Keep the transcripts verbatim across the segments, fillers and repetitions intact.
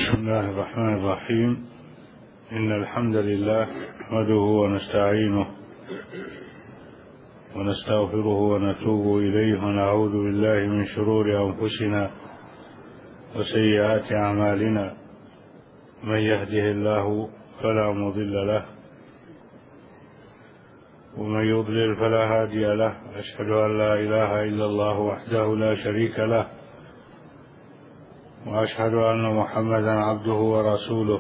بسم الله الرحمن الرحيم. إن الحمد لله نحمده ونستعينه ونستغفره ونتوب إليه ونعوذ بالله من شرور أنفسنا وسيئات أعمالنا. من يهده الله فلا مضل له ومن يضلل فلا هادي له. أشهد أن لا إله إلا الله وحده لا شريك له، وأشهد أن محمدا عبده ورسوله،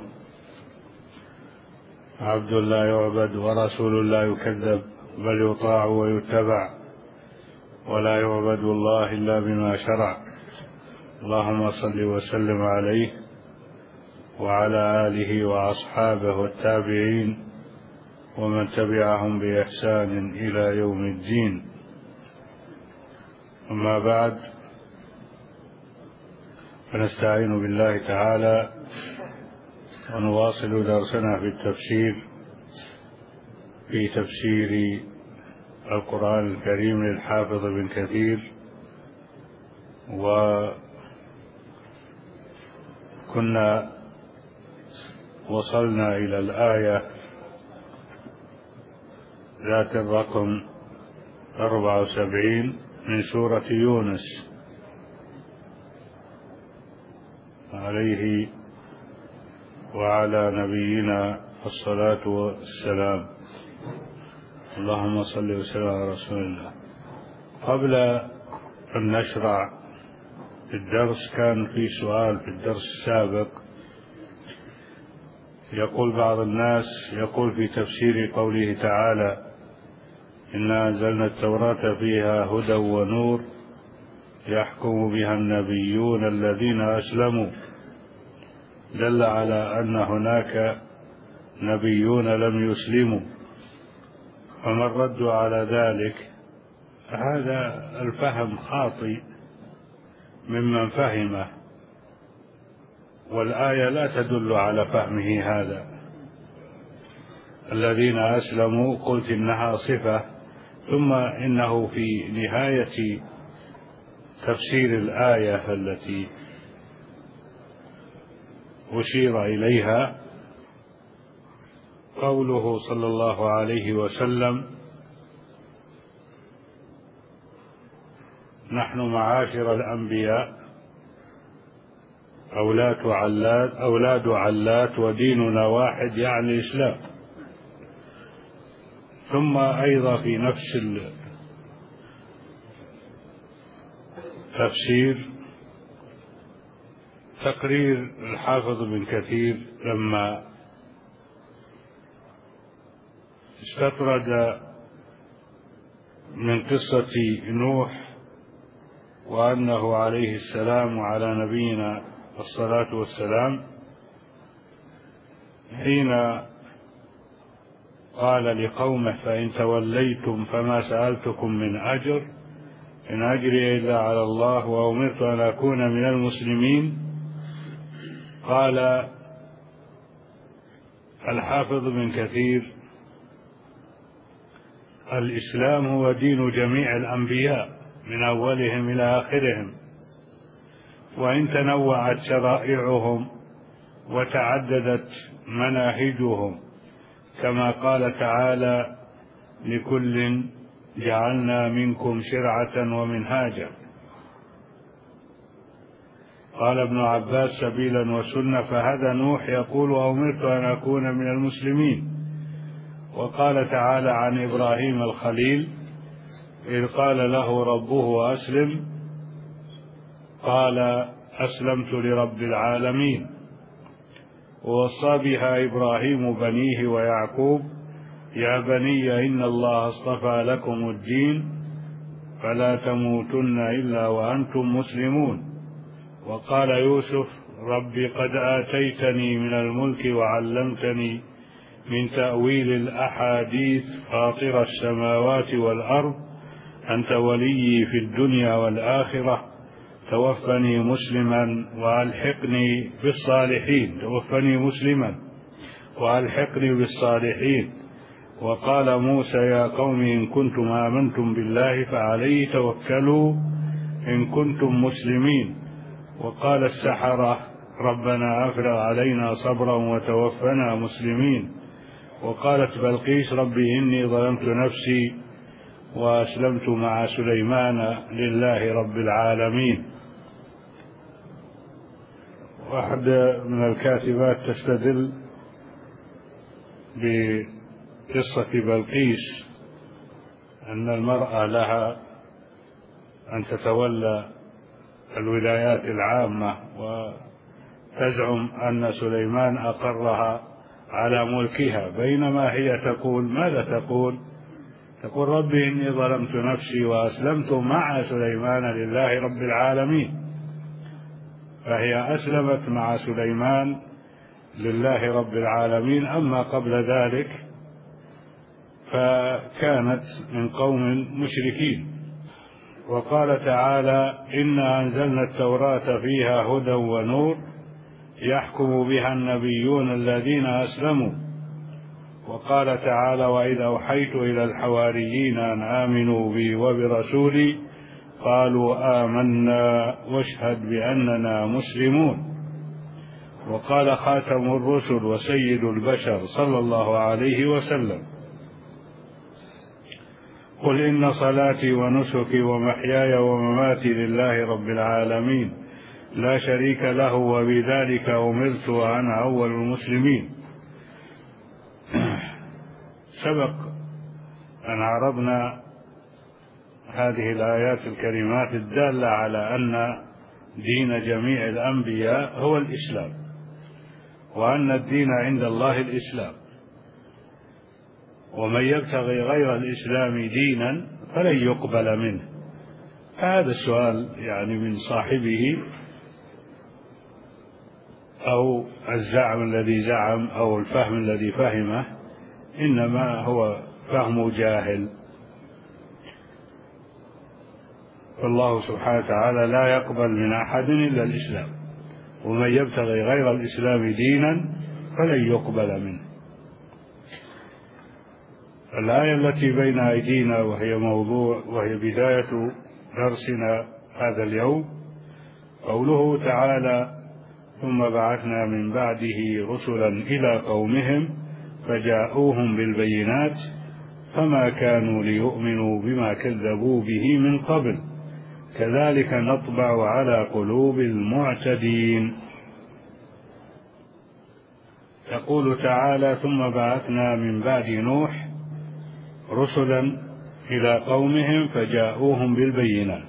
عبد لا يعبد ورسول لا يكذب، بل يطاع ويتبع، ولا يعبد الله إلا بما شرع. اللهم صل وسلم عليه وعلى آله وأصحابه والتابعين ومن تبعهم بإحسان إلى يوم الدين. أما بعد، فنستعين بالله تعالى ونواصل درسنا في التفسير في تفسير القرآن الكريم للحافظ ابن كثير. وكنا وصلنا إلى الآية ذات الرقم أربعة وسبعين من سورة يونس عليه وعلى نبينا الصلاة والسلام. اللهم صل وسلم على رسول الله. قبل أن نشرع في الدرس كان في سؤال في الدرس السابق، يقول بعض الناس يقول في تفسير قوله تعالى: إنا أنزلنا التوراة فيها هدى ونور يحكم بها النبيون الذين أسلموا، دل على أن هناك نبيون لم يسلموا. فما الرد على ذلك؟ هذا الفهم خاطئ ممن فهمه، والآية لا تدل على فهمه هذا. الذين أسلموا قلت إنها صفة، ثم إنه في نهاية تفسير الآية التي أشير إليها قوله صلى الله عليه وسلم: نحن معاشر الأنبياء أولاد علات أولاد علات وديننا واحد، يعني الإسلام. ثم أيضا في نفس التفسير تقرير الحافظ ابن كثير لما استطرد من قصة نوح وأنه عليه السلام وعلى نبينا الصلاة والسلام حين قال لقومه: فإن توليتم فما سألتكم من أجر إن أجري إلا على الله وأمرت أن أكون من المسلمين. قال الحافظ ابن كثير: الإسلام هو دين جميع الأنبياء من أولهم إلى آخرهم، وإن تنوعت شرائعهم وتعددت مناهجهم، كما قال تعالى: لكل جعلنا منكم شرعة ومنهاجا. قال ابن عباس: سبيلا وسنة. فهذا نوح يقول: وأمرت أن أكون من المسلمين. وقال تعالى عن إبراهيم الخليل: إذ قال له ربه أسلم قال: أسلمت لرب العالمين. ووصى بها إبراهيم بنيه ويعقوب: يا بني إن الله اصطفى لكم الدين فلا تموتن إلا وأنتم مسلمون. وقال يوسف: رب قد آتيتني من الملك وعلمتني من تأويل الأحاديث فاطر السماوات والأرض أنت ولي في الدنيا والآخرة توفني مسلما وألحقني بالصالحين توفني مسلما وألحقني بالصالحين. وقال موسى: يا قوم إن كنتم آمنتم بالله فعليه توكلوا إن كنتم مسلمين. وقال السحرة ربنا أفرغ علينا صبرا وتوفنا مسلمين. وقالت بلقيس ربي إني ظلمت نفسي وأسلمت مع سليمان لله رب العالمين. واحدة من الكاتبات تستدل بقصة بلقيس أن المرأة لها أن تتولى الولايات العامة، وتزعم أن سليمان أقرها على ملكها، بينما هي تقول ماذا تقول؟ تقول ربي إني ظلمت نفسي وأسلمت مع سليمان لله رب العالمين. فهي أسلمت مع سليمان لله رب العالمين. أما قبل ذلك فكانت من قوم مشركين. وقال تعالى إنا أنزلنا التوراة فيها هدى ونور يحكم بها النبيون الذين أسلموا. وقال تعالى وإذا أوحيت إلى الحواريين أن آمنوا بي وبرسولي قالوا آمنا واشهد بأننا مسلمون. وقال خاتم الرسل وسيد البشر صلى الله عليه وسلم قل إن صلاتي ونسكي ومحياي ومماتي لله رب العالمين لا شريك له وبذلك أمرت وأنا أول المسلمين. سبق أن عرضنا هذه الآيات الكريمات الدالة على أن دين جميع الأنبياء هو الإسلام، وأن الدين عند الله الإسلام، ومن يبتغي غير الإسلام دينا فلن يقبل منه. هذا السؤال يعني من صاحبه أو الزعم الذي زعم أو الفهم الذي فهمه إنما هو فهم جاهل. فالله سبحانه وتعالى لا يقبل من أحد إلا الإسلام، ومن يبتغي غير الإسلام دينا فلن يقبل منه. الآية التي بين أيدينا وهي موضوع وهي بداية درسنا هذا اليوم قوله تعالى ثم بعثنا من بعده رسلا إلى قومهم فجاءوهم بالبينات فما كانوا ليؤمنوا بما كذبوا به من قبل كذلك نطبع على قلوب المعتدين. يقول تعالى ثم بعثنا من بعد نوح رسلا إلى قومهم فجاءوهم بالبينات.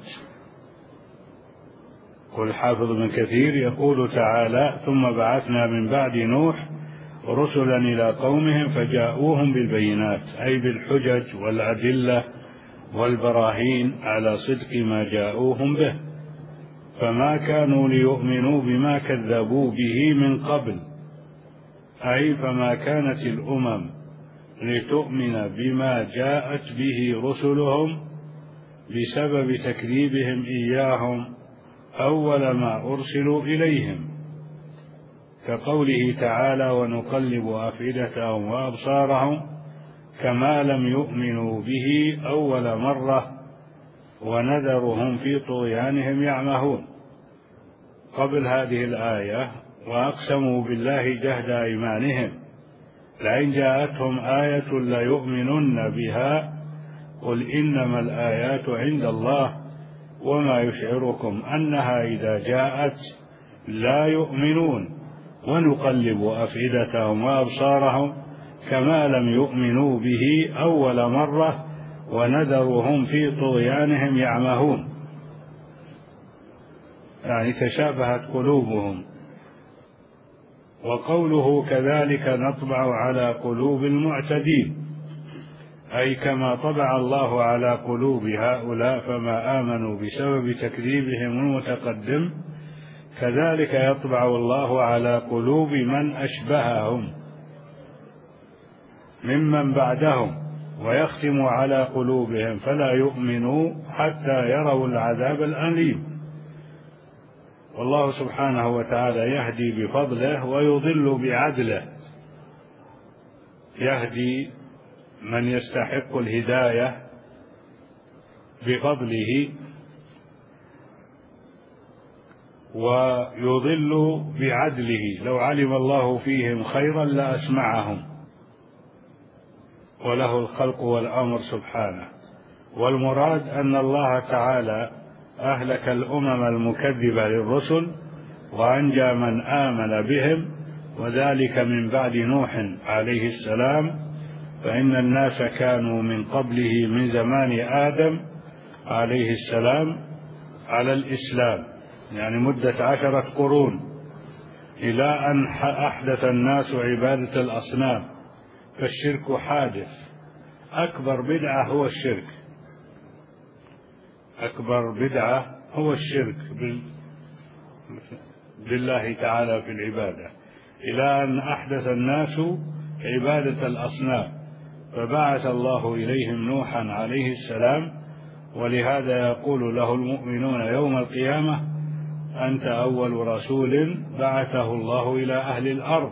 والحافظ ابن كثير يقول تعالى ثم بعثنا من بعد نوح رسلا إلى قومهم فجاءوهم بالبينات أي بالحجج والأدلة والبراهين على صدق ما جاءوهم به، فما كانوا ليؤمنوا بما كذبوا به من قبل، أي فما كانت الأمم لتؤمن بما جاءت به رسلهم بسبب تكذيبهم إياهم أول ما أرسلوا إليهم، كقوله تعالى ونقلب أفئدتهم وأبصارهم كما لم يؤمنوا به أول مرة ونذرهم في طغيانهم يعمهون. قبل هذه الآية وأقسموا بالله جهد أيمانهم لئن جاءتهم آية ليؤمنن بها قل إنما الآيات عند الله وما يشعركم أنها إذا جاءت لا يؤمنون ونقلب أفئدتهم وأبصارهم كما لم يؤمنوا به أول مرة ونذرهم في طغيانهم يعمهون، يعني تشابهت قلوبهم. وقوله كذلك نطبع على قلوب المعتدين أي كما طبع الله على قلوب هؤلاء فما آمنوا بسبب تكذيبهم المتقدم كذلك يطبع الله على قلوب من أشبههم ممن بعدهم ويختم على قلوبهم فلا يؤمنوا حتى يروا العذاب الأليم. والله سبحانه وتعالى يهدي بفضله ويضل بعدله، يهدي من يستحق الهداية بفضله ويضل بعدله، لو علم الله فيهم خيرا لأسمعهم، وله الخلق والأمر سبحانه. والمراد أن الله تعالى أهلك الأمم المكذبة للرسل وأنجى من آمن بهم، وذلك من بعد نوح عليه السلام، فإن الناس كانوا من قبله من زمان آدم عليه السلام على الإسلام، يعني مدة عشرة قرون، إلى أن أحدث الناس عبادة الأصنام، فالشرك حادث. أكبر بدعة هو الشرك، أكبر بدعة هو الشرك بالله تعالى في العبادة، إلى أن أحدث الناس عبادة الأصنام، فبعث الله إليهم نوحا عليه السلام. ولهذا يقول له المؤمنون يوم القيامة: أنت أول رسول بعثه الله إلى أهل الأرض.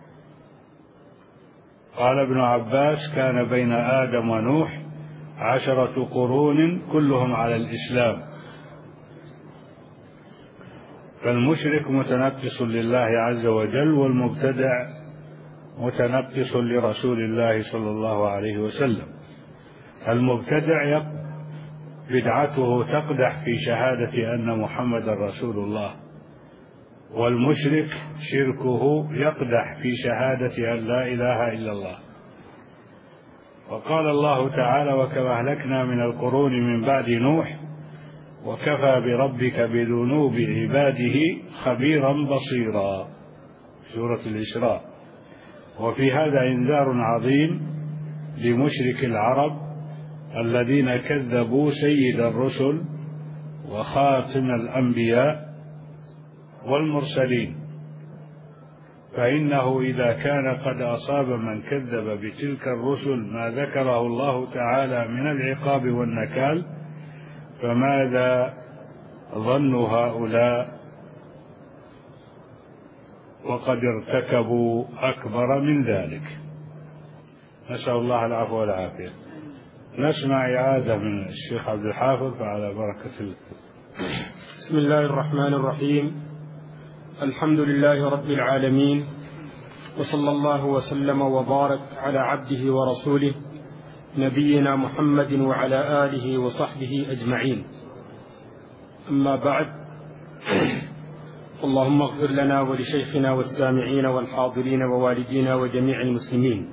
قال ابن عباس: كان بين آدم ونوح عشرة قرون كلهم على الإسلام. فالمشرك متنقص لله عز وجل، والمبتدع متنقص لرسول الله صلى الله عليه وسلم. المبتدع بدعته تقدح في شهادة أن محمد رسول الله، والمشرك شركه يقدح في شهادة أن لا إله إلا الله. وقال الله تعالى: وكما أهلكنا من القرون من بعد نوح وكفى بربك بذنوب عباده خبيرا بصيرا، سورة الإسراء. وفي هذا إنذار عظيم لمشرك العرب الذين كذبوا سيد الرسل وخاتم الأنبياء والمرسلين، فإنه إذا كان قد أصاب من كذب بتلك الرسل ما ذكره الله تعالى من العقاب والنكال، فماذا ظن هؤلاء وقد ارتكبوا أكبر من ذلك؟ نسأل الله العفو والعافية. نسمع إعادة من الشيخ عبد الحافظ على بركة الله. بسم الله الرحمن الرحيم. الحمد لله رب العالمين، وصلى الله وسلم وبارك على عبده ورسوله نبينا محمد وعلى آله وصحبه أجمعين. أما بعد، اللهم اغفر لنا ولشيخنا والسامعين والحاضرين ووالدينا وجميع المسلمين.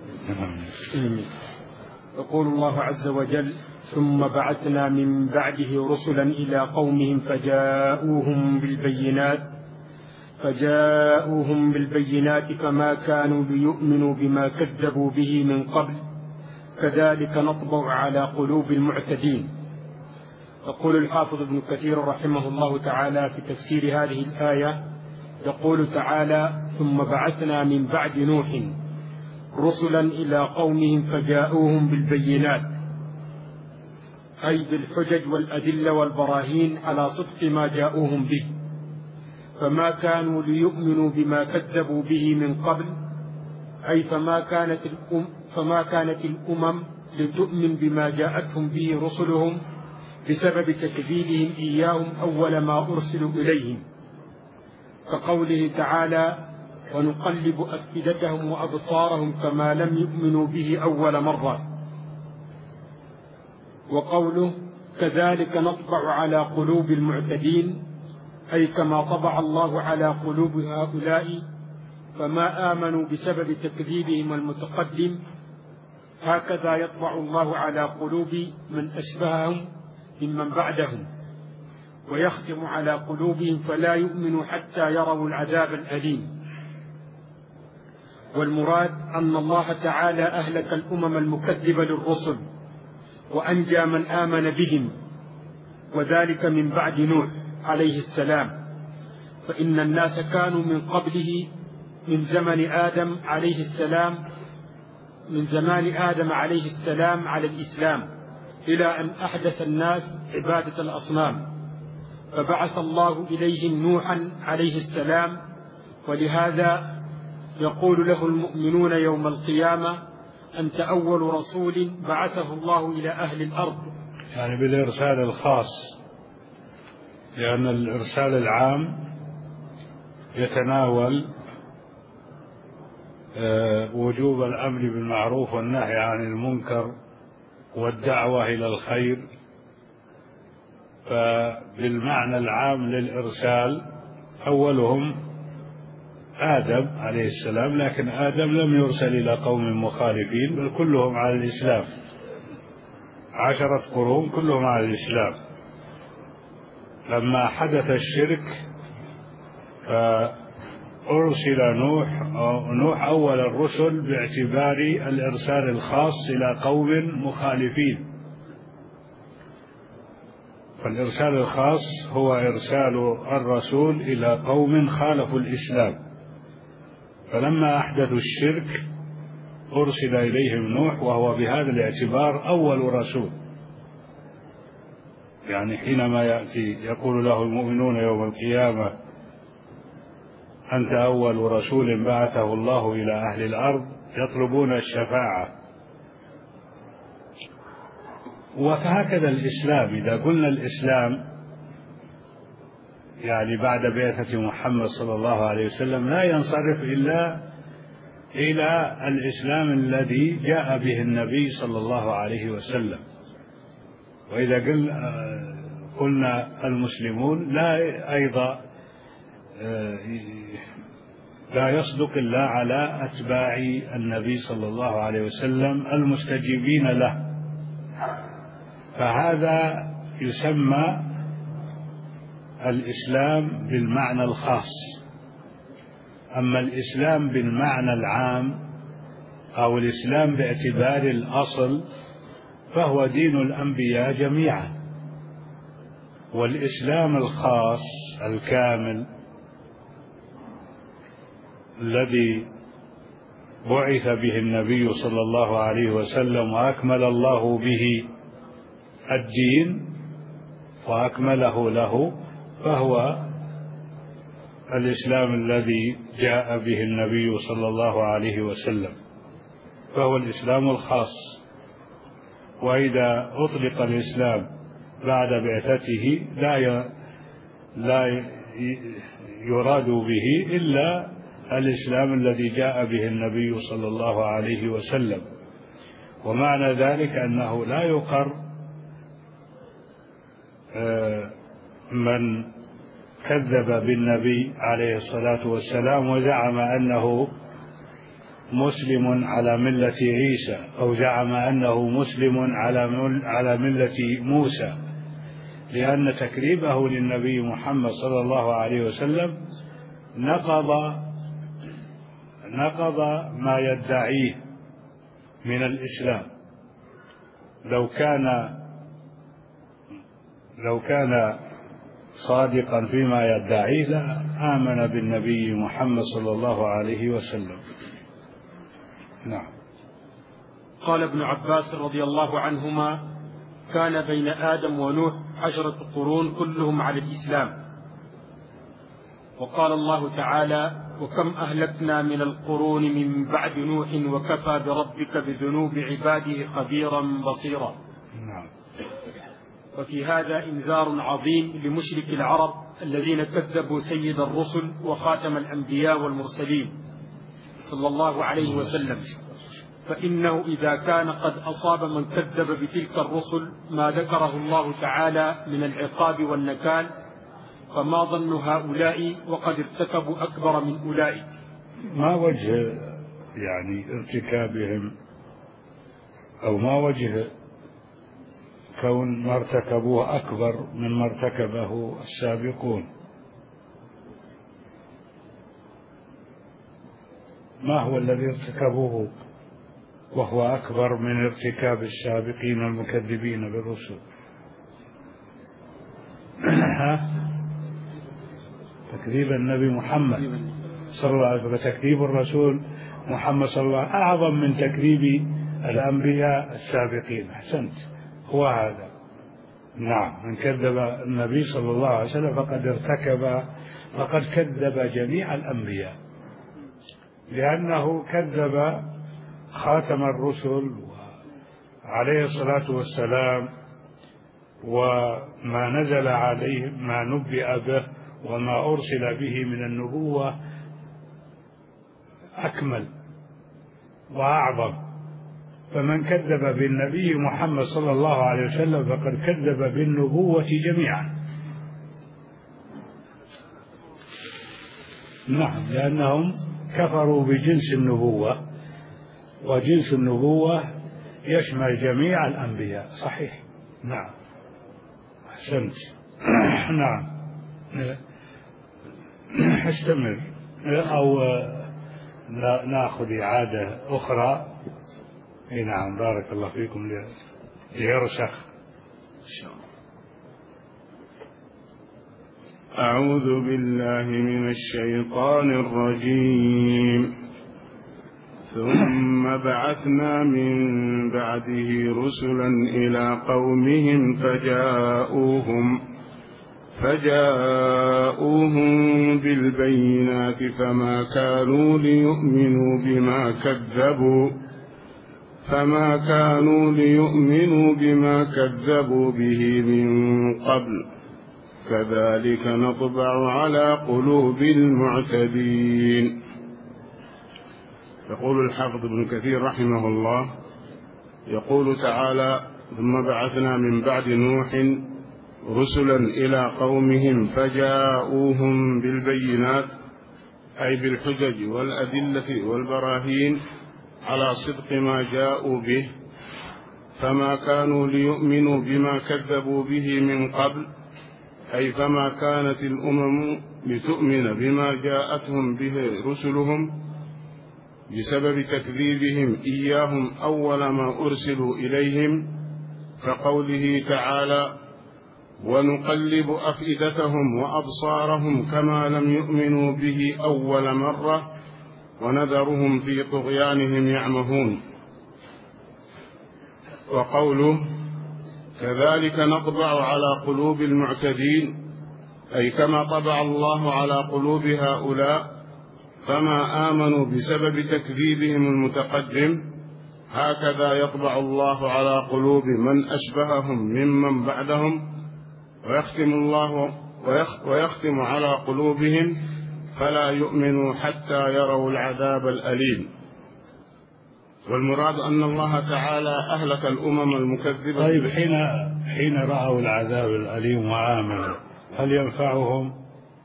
يقول الله عز وجل: ثم بعثنا من بعده رسلا إلى قومهم فجاءوهم بالبينات فجاءوهم بالبينات فما كانوا ليؤمنوا بما كذبوا به من قبل كذلك نطبع على قلوب المعتدين. يقول الحافظ ابن كثير رحمه الله تعالى في تفسير هذه الآية، يقول تعالى: ثم بعثنا من بعد نوح رسلا إلى قومهم فجاءوهم بالبينات، أي بالحجج والأدلة والبراهين على صدق ما جاءوهم به، فما كانوا ليؤمنوا بما كذبوا به من قبل، أي فما كانت الأم فما كانت الأمم لتؤمن بما جاءتهم به رسلهم بسبب تكذيبهم إياهم أول ما أرسلوا إليهم، كقوله تعالى: ونقلب أفئدتهم وأبصارهم كما لم يؤمنوا به أول مرة، وقوله: كذلك نطبع على قلوب المعتدين، أي كما طبع الله على قلوب هؤلاء فما آمنوا بسبب تكذيبهم المتقدم، هكذا يطبع الله على قلوب من أشبههم ممن بعدهم، ويختم على قلوبهم فلا يؤمنوا حتى يروا العذاب الأليم. والمراد أن الله تعالى أهلك الأمم المكذبة للرسل وأنجى من آمن بهم، وذلك من بعد نوح عليه السلام، فإن الناس كانوا من قبله من زمن آدم عليه السلام من زمان آدم عليه السلام على الإسلام، إلى أن أحدث الناس عبادة الأصنام، فبعث الله إليهم نوحا عليه السلام. ولهذا يقول له المؤمنون يوم القيامة: أنت أول رسول بعثه الله إلى أهل الأرض، يعني بالإرسال الخاص، لأن الإرسال العام يتناول وجوب الأمر بالمعروف والنهي عن المنكر والدعوة إلى الخير. فبالمعنى العام للإرسال أولهم آدم عليه السلام، لكن آدم لم يرسل إلى قوم مخالفين بل كلهم على الإسلام، عشرة قرون كلهم على الإسلام. لما حدث الشرك فأرسل نوح نوح أول الرسل باعتبار الإرسال الخاص إلى قوم مخالفين. فالإرسال الخاص هو إرسال الرسول إلى قوم خالفوا الإسلام، فلما أحدثوا الشرك أرسل إليهم نوح وهو بهذا الاعتبار أول رسول. يعني حينما يأتي يقول له المؤمنون يوم القيامة أنت أول رسول بعثه الله إلى أهل الأرض يطلبون الشفاعة. وهكذا الإسلام، إذا قلنا الإسلام يعني بعد بعثة محمد صلى الله عليه وسلم لا ينصرف إلا إلى الإسلام الذي جاء به النبي صلى الله عليه وسلم. وإذا قلنا المسلمون لا أيضا لا يصدق إلا على أتباع النبي صلى الله عليه وسلم المستجيبين له، فهذا يسمى الإسلام بالمعنى الخاص. أما الإسلام بالمعنى العام أو الإسلام باعتبار الأصل فهو دين الأنبياء جميعا. والإسلام الخاص الكامل الذي بعث به النبي صلى الله عليه وسلم وأكمل الله به الدين وأكمله له فهو الإسلام الذي جاء به النبي صلى الله عليه وسلم، فهو الإسلام الخاص. وإذا أطلق الإسلام بعد بعثته لا لا يراد به إلا الإسلام الذي جاء به النبي صلى الله عليه وسلم. ومعنى ذلك أنه لا يقر من كذب بالنبي عليه الصلاة والسلام وزعم أنه مسلم على ملة عيسى أو زعم أنه مسلم على ملة موسى، لأن تكذيبه للنبي محمد صلى الله عليه وسلم نقض نقض ما يدعيه من الإسلام. لو كان لو كان صادقا فيما يدعيه لآمن بالنبي محمد صلى الله عليه وسلم. نعم. قال ابن عباس رضي الله عنهما: كان بين آدم ونوح عشرة قرون كلهم على الإسلام. وقال الله تعالى: وكم أهلكنا من القرون من بعد نوح وكفى بربك بذنوب عباده خبيرا بصيرا. نعم. وفي هذا إنذار عظيم لمشرك العرب الذين كذبوا سيد الرسل وخاتم الأنبياء والمرسلين صلى الله عليه وسلم، فإنه إذا كان قد أصاب من كذب بتلك الرسل ما ذكره الله تعالى من العقاب والنكال، فما ظن هؤلاء وقد ارتكبوا أكبر من أولئك؟ ما وجه يعني ارتكابهم أو ما وجه كون ما ارتكبوه أكبر من ما ارتكبه السابقون؟ ما هو الذي ارتكبوه وهو أكبر من ارتكاب السابقين المكذبين بالرسل؟ تكذيب النبي محمد صلى الله عليه وسلم، تكذيب الرسول محمد صلى الله عليه وسلم أعظم من تكذيب الأنبياء السابقين. أحسنت، هو هذا. نعم، من كذب النبي صلى الله عليه وسلم فقد ارتكب فقد كذب جميع الأنبياء، لأنه كذب خاتم الرسل عليه الصلاة والسلام وما نزل عليه ما نبئ به وما أرسل به من النبوة أكمل وأعظم. فمن كذب بالنبي محمد صلى الله عليه وسلم فقد كذب بالنبوة جميعا. نعم، لأنهم كفروا بجنس النبوة، وجنس النبوة يشمل جميع الأنبياء. صحيح. نعم، أحسنت. نعم، استمر أو نأخذ إعادة أخرى. نعم، بارك الله فيكم ليرسخ. أعوذ بالله من الشيطان الرجيم. ثم بعثنا من بعده رسلا إلى قومهم فجاءوهم فجاءوهم بالبينات فما كانوا ليؤمنوا بما كذبوا فما كانوا ليؤمنوا بما كذبوا به من قبل كذلك نطبع على قلوب المعتدين. يقول الحافظ ابن كثير رحمه الله، يقول تعالى: ثم بعثنا من بعد نوح رسلا إلى قومهم فجاءوهم بالبينات، أي بالحجج والأدلة والبراهين على صدق ما جاءوا به، فما كانوا ليؤمنوا بما كذبوا به من قبل، أي فما كانت الأمم لتؤمن بما جاءتهم به رسلهم بسبب تكذيبهم إياهم أول ما أرسلوا إليهم، كقوله تعالى: ونقلب أفئدتهم وأبصارهم كما لم يؤمنوا به أول مرة ونذرهم في طغيانهم يعمهون. وقوله: كذلك نطبع على قلوب المعتدين، أي كما طبع الله على قلوب هؤلاء فما آمنوا بسبب تكذيبهم المتقدم، هكذا يطبع الله على قلوب من أشبههم ممن بعدهم، ويختم الله ويختم على قلوبهم فلا يؤمنوا حتى يروا العذاب الأليم. والمراد أن الله تعالى أهلك الأمم المكذبة. طيب، حين حين رأوا العذاب الأليم وآمنوا، هل ينفعهم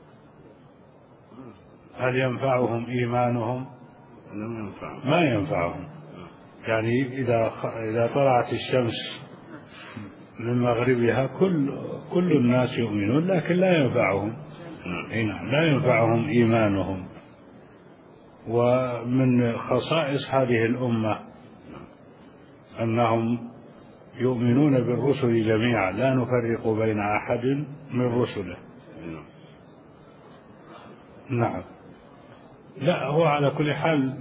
هل ينفعهم إيمانهم؟ ما ينفعهم. يعني إذا إذا طلعت الشمس من مغربها كل كل الناس يؤمنون، لكن لا ينفعهم لا ينفعهم إيمانهم. ومن خصائص هذه الأمة أنهم يؤمنون بالرسل جميعا، لا نفرق بين أحد من رسله. نعم. لا، هو على كل حال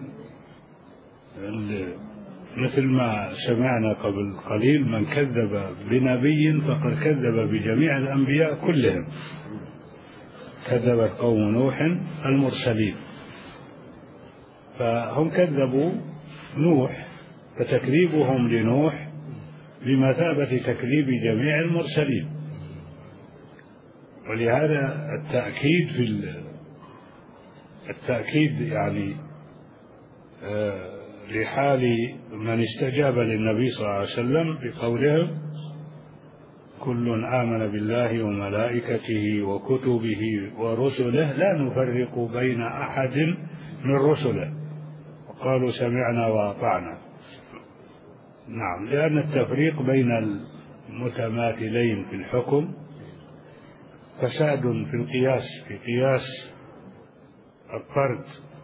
مثل ما سمعنا قبل قليل: من كذب بنبي فقد كذب بجميع الأنبياء كلهم. كذبت قوم نوح المرسلين، فهم كذبوا نوح، فتكذيبهم لنوح بمثابة تكذيب جميع المرسلين. ولهذا التأكيد في التأكيد يعني آه لحال من استجاب للنبي صلى الله عليه وسلم بقولهم: كل آمن بالله وملائكته وكتبه ورسله لا نفرق بين أحد من رسله، وقالوا سمعنا وأطعنا. نعم، لأن التفريق بين المتماثلين في الحكم فساد في القياس، في قياس الطرد،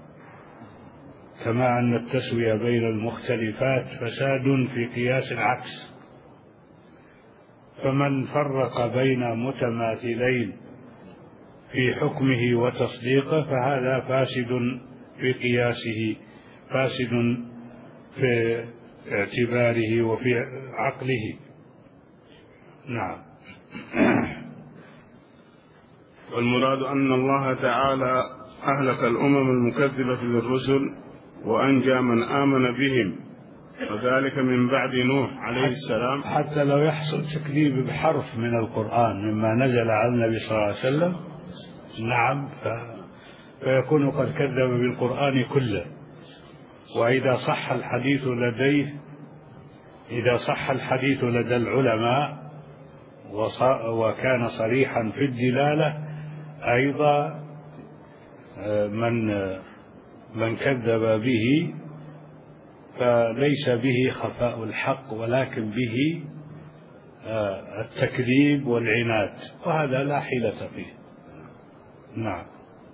كما أن التسوية بين المختلفات فساد في قياس العكس. فمن فرق بين متماثلين في حكمه وتصديقه فهذا فاسد في قياسه، فاسد في اعتباره وفي عقله. نعم. والمراد أن الله تعالى أهلك الأمم المكذبة للرسل وأنجى من آمن بهم، وذلك من بعد نوح عليه السلام. حتى لو يحصل تكذيب بحرف من القرآن مما نزل على النبي صلى الله عليه وسلم نعم، فيكون قد كذب بالقرآن كله. وإذا صح الحديث لديه إذا صح الحديث لدى العلماء وكان صريحا في الدلالة، أيضا من من كذب به فليس به خفاء الحق، ولكن به التكذيب والعناد، وهذا لا حيلة فيه. نعم.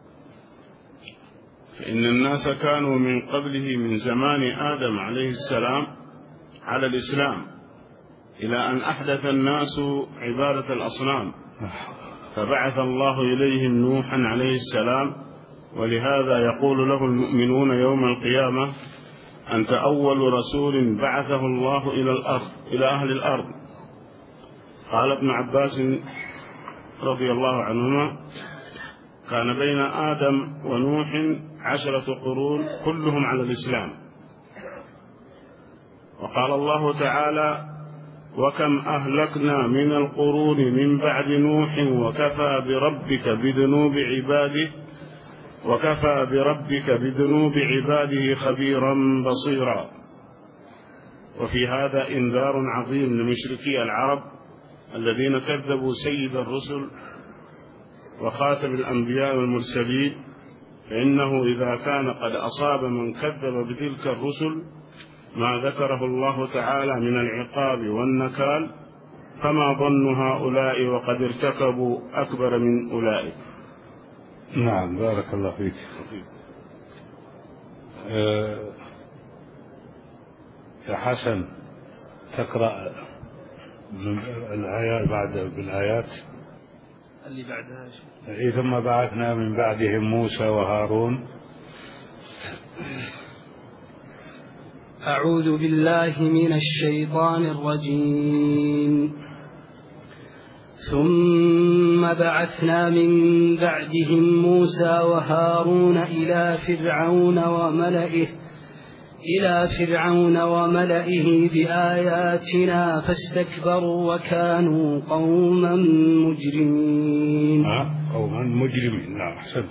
فإن الناس كانوا من قبله من زمان آدم عليه السلام على الإسلام، إلى أن أحدث الناس عبادة الأصنام، فبعث الله إليهم نوحا عليه السلام، ولهذا يقول له المؤمنون يوم القيامة: أنت أول رسول بعثه الله إلى الأرض إلى أهل الأرض. قال ابن عباس رضي الله عنهما: كان بين آدم ونوح عشرة قرون كلهم على الإسلام. وقال الله تعالى: وكم أهلكنا من القرون من بعد نوح وكفى بربك بذنوب عباده وكفى بربك بذنوب عباده خبيرا بصيرا. وفي هذا إنذار عظيم لمشركي العرب الذين كذبوا سيد الرسل وخاتم الأنبياء والمرسلين، فإنه إذا كان قد أصاب من كذب بتلك الرسل ما ذكره الله تعالى من العقاب والنكال، فما ظن هؤلاء وقد ارتكبوا أكبر من أولئك. نعم، بارك الله فيك. أه يا حسن، تقرأ الآيات بعد بالآيات اللي بعدها. إيه ثم بعثنا من بعدهم موسى وهارون. أعوذ بالله من الشيطان الرجيم. ثم بعثنا من بعدهم موسى وهارون إلى فرعون وملئه إلى فرعون وملئه بآياتنا فاستكبروا وكانوا قوما مجرمين. آه قوما مجرمين. نعم، أحسنت.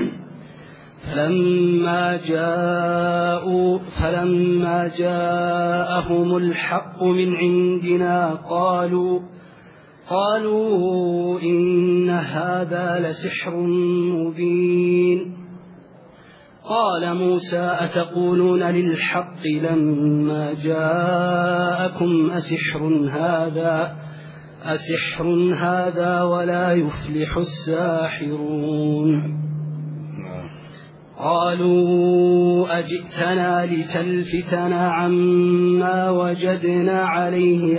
فلما جاءوا فلما جاءهم الحق من عندنا قالوا قالوا إن هذا لسحر مبين. قال موسى: أتقولون للحق لما جاءكم أسحر هذا أسحر هذا ولا يفلح الساحرون. قالوا أجئتنا لتلفتنا عما وجدنا عليه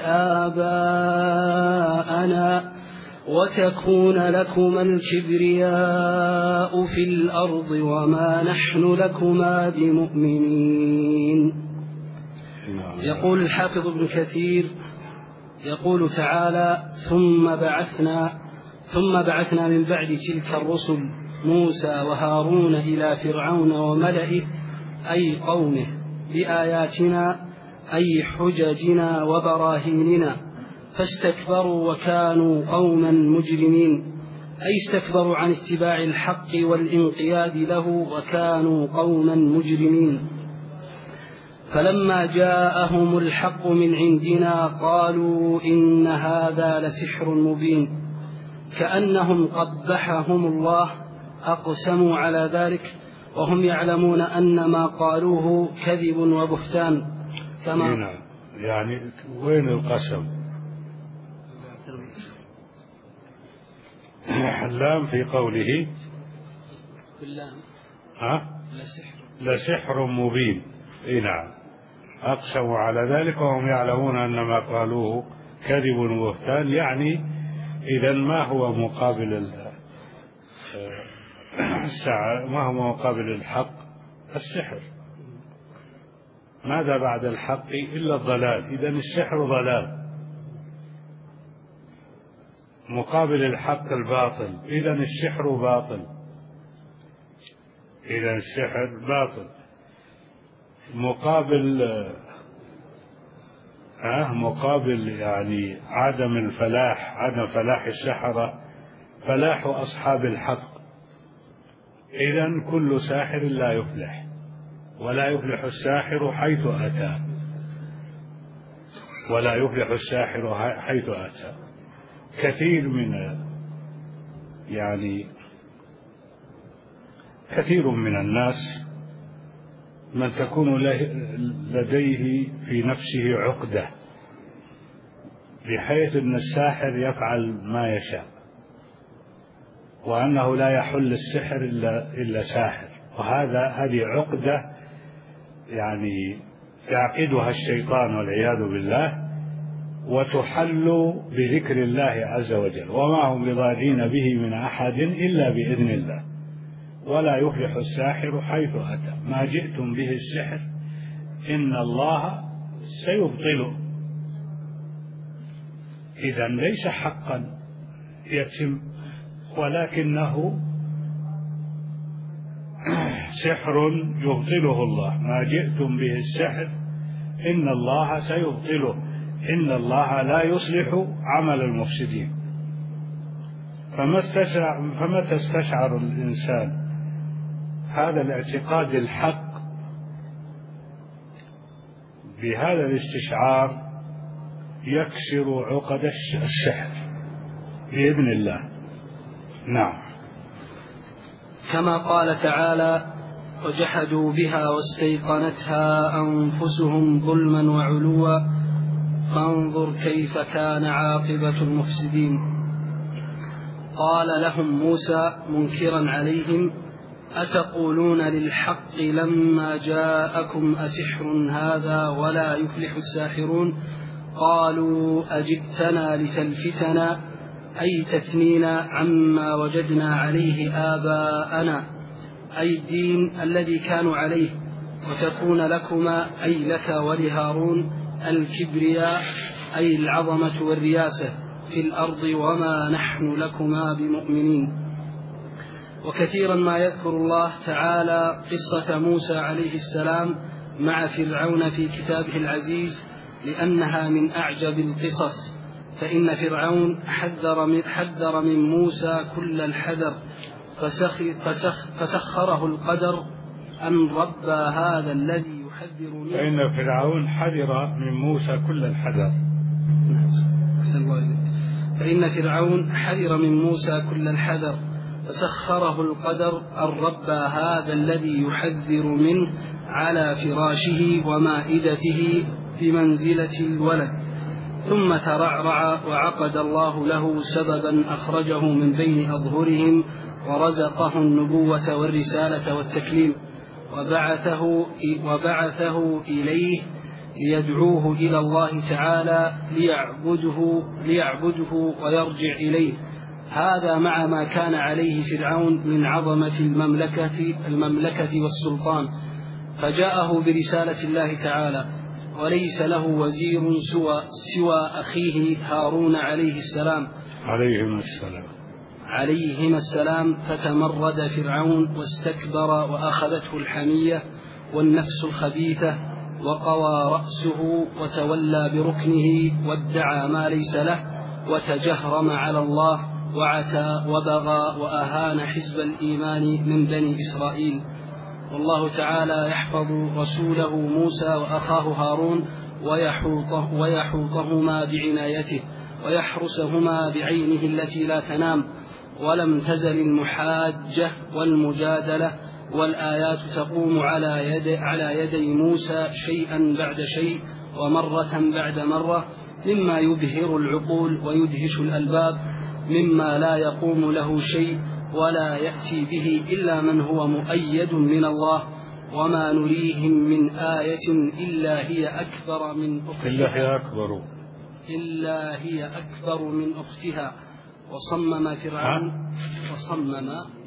آباءنا وتكون لكما الكبرياء في الأرض وما نحن لكما بمؤمنين. يقول الحافظ ابن كثير يقول تعالى: ثم بعثنا ثم بعثنا من بعد تلك الرسل موسى وهارون إلى فرعون وملئه أي قومه بآياتنا أي حججنا وبراهيننا، فاستكبروا وكانوا قوما مجرمين، أي استكبروا عن اتباع الحق والانقياد له وكانوا قوما مجرمين. فلما جاءهم الحق من عندنا قالوا إن هذا لسحر مبين، كأنهم قبحهم الله، أقسموا على ذلك وهم يعلمون أن ما قالوه كذب وبهتان. كما نعم، يعني وين القسم؟ اللام في قوله بالله ها لسحر لسحر مبين. اي نعم، أقسموا على ذلك وهم يعلمون أن ما قالوه كذب وبهتان. يعني إذا ما هو مقابل الساعة؟ ما هو مقابل الحق؟ السحر. ماذا بعد الحق إلا الضلال؟ إذا السحر ضلال. مقابل الحق الباطل، إذا السحر باطل. إذا السحر باطل. مقابل آه مقابل يعني عدم الفلاح، عدم فلاح السحرة، فلاح أصحاب الحق إذن كل ساحر لا يفلح، ولا يفلح الساحر حيث أتى، ولا يفلح الساحر حيث أتى. كثير من يعني كثير من الناس من تكون لديه في نفسه عقدة بحيث أن الساحر يفعل ما يشاء، وأنه لا يحل السحر إلا, إلا ساحر، وهذا هذه عقدة يعني يعقدها الشيطان والعياذ بالله، وتحل بذكر الله عز وجل، وما هم بضارين به من أحد إلا بإذن الله. ولا يفلح الساحر حيث أتى، ما جئتم به السحر إن الله سيبطله. إذن ليس حقا يتم، ولكنه سحر يبطله الله. ما جئتم به السحر إن الله سيبطله، إن الله لا يصلح عمل المفسدين. فمتى استشعر الإنسان هذا الاعتقاد الحق بهذا الاستشعار يكسر عقد السحر بإذن الله. نعم. كما قال تعالى: وجحدوا بها واستيقنتها أنفسهم ظلما وعلوا فانظر كيف كان عاقبة المفسدين. قال لهم موسى منكرا عليهم: أتقولون للحق لما جاءكم أسحر هذا ولا يفلح الساحرون؟ قالوا أجئتنا لتلفتنا أي تثنينا عما وجدنا عليه آباءنا، أي الدين الذي كانوا عليه، وتكون لكما أي لك ولهارون الكبرياء أي العظمة والرياسة في الأرض وما نحن لكما بمؤمنين. وكثيرا ما يذكر الله تعالى قصة موسى عليه السلام مع فرعون في كتابه العزيز لأنها من أعجب القصص، فإن فرعون حذر من, حذر من موسى كل الحذر، فسخ فسخ فسخره القدر أن ربى هذا الذي يحذر منه. فإن فرعون حذر من موسى كل الحذر. فإن فرعون حذر من موسى كل الحذر فسخره القدر أن ربى هذا الذي يحذر منه على فراشه ومائدته بمنزلة الولد، ثم ترعرع وعقد الله له سببا أخرجه من بين أظهرهم ورزقه النبوة والرسالة والتكليم، وبعثه, وبعثه إليه ليدعوه إلى الله تعالى ليعبده, ليعبده ويرجع إليه. هذا مع ما كان عليه فرعون من عظمة المملكة, المملكة والسلطان، فجاءه برسالة الله تعالى وليس له وزير سوى, سوى أخيه هارون عليه السلام عليهما السلام عليهما السلام فتمرد فرعون واستكبر وأخذته الحمية والنفس الخبيثة وقوى رأسه وتولى بركنه وادعى ما ليس له وتجهرم على الله وعتى وبغى وأهان حزب الإيمان من بني إسرائيل. والله تعالى يحفظ رسوله موسى وأخاه هارون ويحوطه ويحوطهما بعنايته ويحرسهما بعينه التي لا تنام، ولم تزل المحاجة والمجادلة والآيات تقوم على يد على يدي موسى شيئا بعد شيء ومرة بعد مرة، مما يبهر العقول ويدهش الألباب، مما لا يقوم له شيء ولا يأتي به إلا من هو مؤيد من الله، وما نريهم من آية إلا هي أكبر من أختها إلا هي أكبر إلا هي أكبر من أختها. وصمم فرعون وصمم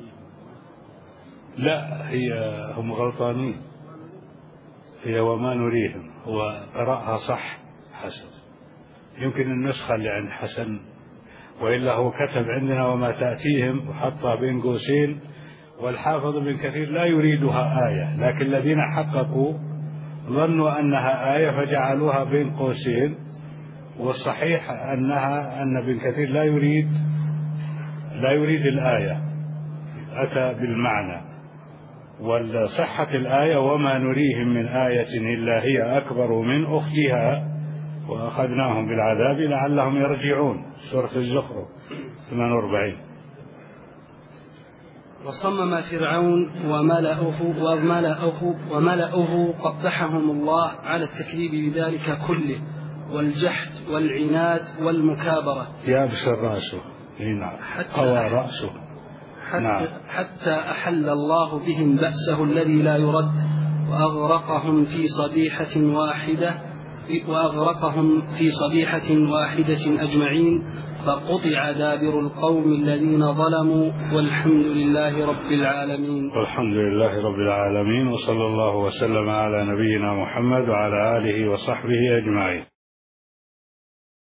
لا هي هم غلطانين، هي وما نريهم، هو قرأها صح حسن، يمكن النسخة اللي عند حسن، وإلا هو كتب عندنا وما تأتيهم وحطها بين قوسين، والحافظ ابن كثير لا يريدها آية، لكن الذين حققوا ظنوا أنها آية فجعلوها بين قوسين، والصحيح أنها أن ابن كثير لا يريد لا يريد الآية، أتى بالمعنى والصحة الآية وما نريهم من آية إلا هي أكبر من أختها وأخذناهم بالعذاب لعلهم يرجعون، سورة الزخرف ثمانية وأربعين. وصمم فرعون وملأه وملأه وملأه قبحهم الله على التكذيب بذلك كله والجحد والعناد والمكابرة. يابس رأسه، قوى رأسه، حتى, حتى أحل الله بهم بأسه الذي لا يرد وأغرقهم في صبيحة واحدة وأغرقهم في صبيحة واحدة أجمعين، فقطع دابر القوم الذين ظلموا، والحمد لله رب العالمين. والحمد لله رب العالمين، وصلى الله وسلم على نبينا محمد وعلى آله وصحبه أجمعين.